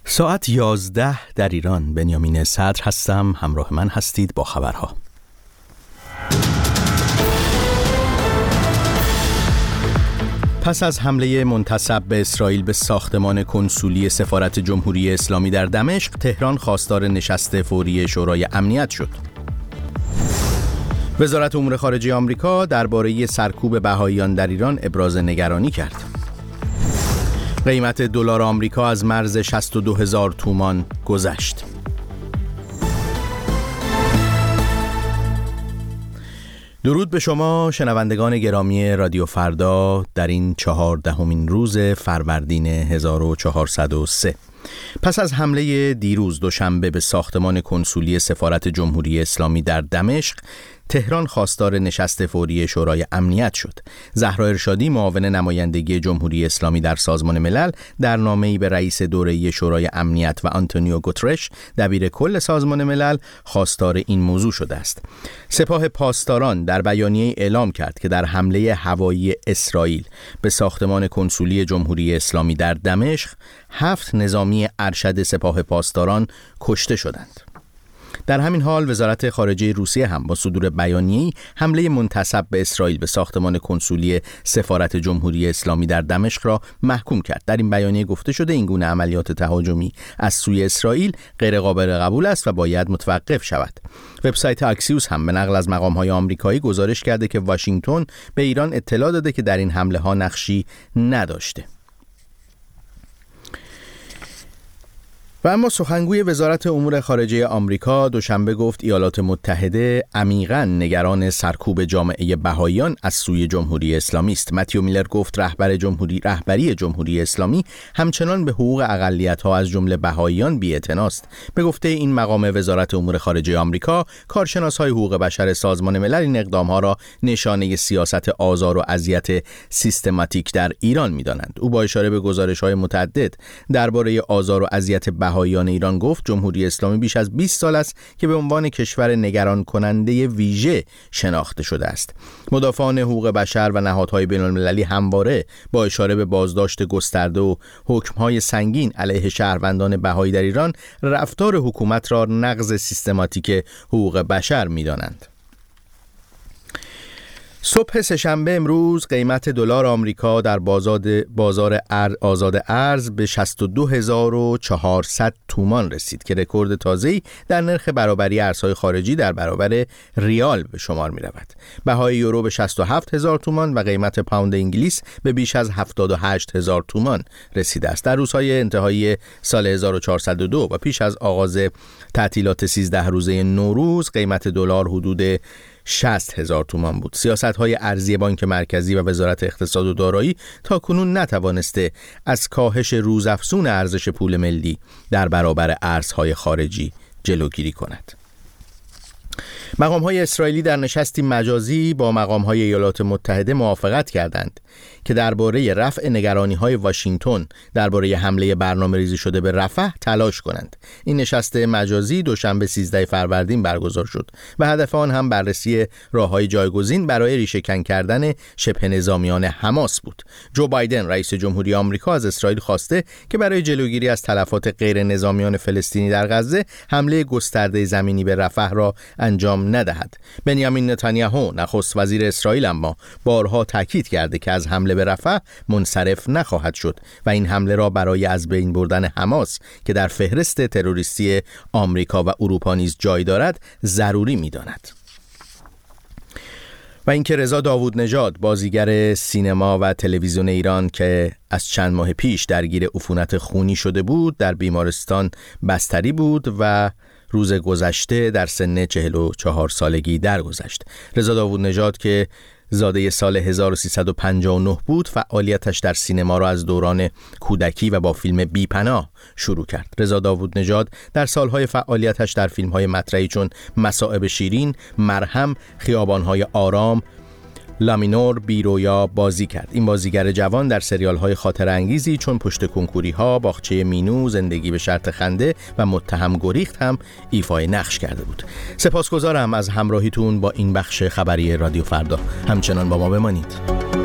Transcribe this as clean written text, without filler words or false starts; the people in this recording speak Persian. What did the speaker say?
ساعت 11 در ایران. بنیامین صدر هستم، همراه من هستید با خبرها. پس از حمله منتسب به اسرائیل به ساختمان کنسولی سفارت جمهوری اسلامی در دمشق، تهران خواستار نشست فوری شورای امنیت شد. وزارت امور خارجه آمریکا درباره سرکوب بهائیان در ایران ابراز نگرانی کرد. قیمت دلار آمریکا از مرز 62,000 تومان گذشت. درود به شما شنوندگان گرامی رادیو فردا در این 14مین روز فروردین 1403. پس از حمله دیروز دوشنبه به ساختمان کنسولی سفارت جمهوری اسلامی در دمشق، تهران خواستار نشست فوری شورای امنیت شد. زهرا ارشادی، معاون نمایندگی جمهوری اسلامی در سازمان ملل، در نامه‌ای به رئیس دوره‌ای شورای امنیت و آنتونیو گوترش، دبیر کل سازمان ملل، خواستار این موضوع شده است. سپاه پاسداران در بیانیه اعلام کرد که در حمله هوایی اسرائیل به ساختمان کنسولی جمهوری اسلامی در دمشق 7 نظامی ارشد سپاه پاسداران کشته شدند. در همین حال وزارت خارجه روسیه هم با صدور بیانیه‌ای حمله منتسب به اسرائیل به ساختمان کنسولی سفارت جمهوری اسلامی در دمشق را محکوم کرد. در این بیانیه گفته شده این گونه عملیات تهاجمی از سوی اسرائیل غیر قابل قبول است و باید متوقف شود. وبسایت اکسیوس هم به نقل از مقام‌های آمریکایی گزارش کرده که واشنگتن به ایران اطلاع داده که در این حمله‌ها نقشی نداشته. و اما سخنگوی وزارت امور خارجه آمریکا دوشنبه گفت ایالات متحده عمیقاً نگران سرکوب جامعه بهائیان از سوی جمهوری اسلامی است. متیو میلر گفت رهبری جمهوری اسلامی همچنان به حقوق اقلیت‌ها از جمله بهائیان بی‌اعتناست. به گفته این مقام وزارت امور خارجه آمریکا، کارشناس‌های حقوق بشر سازمان ملل این اقدام‌ها را نشانه سیاست آزار و اذیت سیستماتیک در ایران می‌دانند. او با اشاره به گزارش‌های متعدد درباره آزار و اذیت بهائیان ایران گفت جمهوری اسلامی بیش از 20 سال است که به عنوان کشور نگران کننده ویژه شناخته شده است. مدافعان حقوق بشر و نهادهای بین‌المللی همواره با اشاره به بازداشت گسترده و حکم‌های سنگین علیه شهروندان بهایی در ایران رفتار حکومت را نقض سیستماتیک حقوق بشر می‌دانند. صبح سه‌شنبه امروز قیمت دلار آمریکا در بازار آزاد ارز به 62,400 تومان رسید که رکورد تازه‌ای در نرخ برابری ارزهای خارجی در برابر ریال به شمار می‌رود. بهای یورو به 67,000 تومان و قیمت پوند انگلیس به بیش از 78,000 تومان رسیده است. در روزهای انتهایی سال 1402 و پیش از آغاز تعطیلات 13 روزه نوروز قیمت دلار حدود 60,000 تومان بود. سیاست‌های ارزی بانک مرکزی و وزارت اقتصاد و دارایی تاکنون نتوانسته از کاهش روزافزون ارزش پول ملی در برابر ارزهای خارجی جلوگیری کند. مقام‌های اسرائیلی در نشستی مجازی با مقام‌های ایالات متحده موافقت کردند که درباره رفع نگرانی‌های واشنگتن درباره حمله برنامه‌ریزی شده به رفح تلاش کنند. این نشست مجازی دوشنبه 13 فروردین برگزار شد و هدف آن هم بررسی راه‌های جایگزین برای ریشه‌کن کردن شبه نظامیان حماس بود. جو بایدن رئیس جمهوری آمریکا از اسرائیل خواسته که برای جلوگیری از تلفات غیر نظامیان فلسطینی در غزه حمله گسترده زمینی به رفح را انجام ندهد. بنیامین نتانیاهو نخست وزیر اسرائیل اما بارها تاکید کرده که از حمله به رفح منصرف نخواهد شد و این حمله را برای از بین بردن حماس که در فهرست تروریستی آمریکا و اروپا نیز جای دارد ضروری می‌داند. و اینکه رضا داوود نژاد بازیگر سینما و تلویزیون ایران که از چند ماه پیش درگیر عفونت خونی شده بود در بیمارستان بستری بود و روز گذشته در سن 44 سالگی درگذشت. رضا داوود نژاد که زاده سال 1359 بود فعالیتش در سینما را از دوران کودکی و با فیلم بی‌پناه شروع کرد. رضا داوود نژاد در سالهای فعالیتش در فیلم‌های مطرحی چون مصائب شیرین، مرهم، خیابان‌های آرام، لامینور، بیرویا بازی کرد. این بازیگر جوان در سریال‌های خاطر انگیزی چون پشت کنکوری‌ها، باغچه مینو، زندگی به شرط خنده و متهم گریخت هم ایفای نقش کرده بود. سپاسگزارم از همراهیتون با این بخش خبری رادیو فردا. همچنان با ما بمانید.